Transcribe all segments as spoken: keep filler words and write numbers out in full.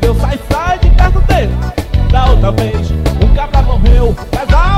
Deus, sai, sai de perto dele. Da outra vez, um cabra morreu. Casal!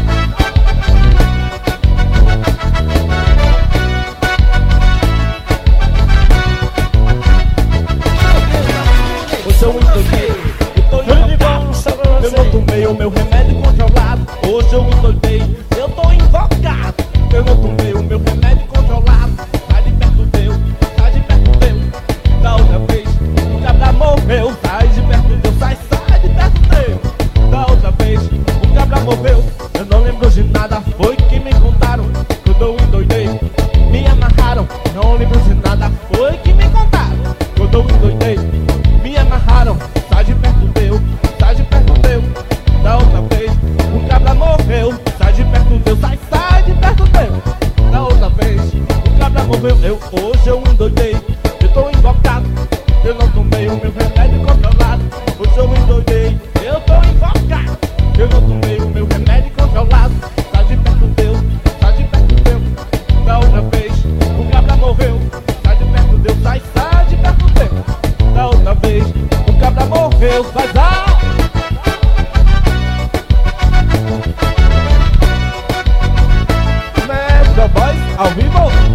Hoje eu endoidei, eu tô invocado. Eu não tomei o meu remédio controlado. Hoje eu endoidei, eu tô invocado. Eu não tomei o meu remédio controlado. Sai de perto Deus, sai de perto Deus. Da outra vez, o cabra morreu. Sai de perto Deus, sai, sai de perto Deus. Da outra vez, o cabra morreu. Eu não lembro de nada, foi que me contaram. Quando eu endoidei, me amarraram. Não lembro de nada, foi que me contaram. Quando eu endoidei, me amarraram. Sai de perto Deus, sai de perto Deus. Da outra vez, o cabra morreu. Sai de perto Deus, sai, sai de perto Deus. Da outra vez, o cabra morreu. Eu, hoje eu endoidei, eu tô invocado. Eu não tomei o meu remédio controlado. Hoje eu endoidei, eu tô invocado. Eu não tomei o meu remédio controlado. Sai de perto Deus, sai de perto Deus. Da outra vez, o cabra morreu. Sai de perto Deus, sai, sai de perto Deus. Da outra vez, o cabra morreu. Vai dar. Média Voz ao vivo.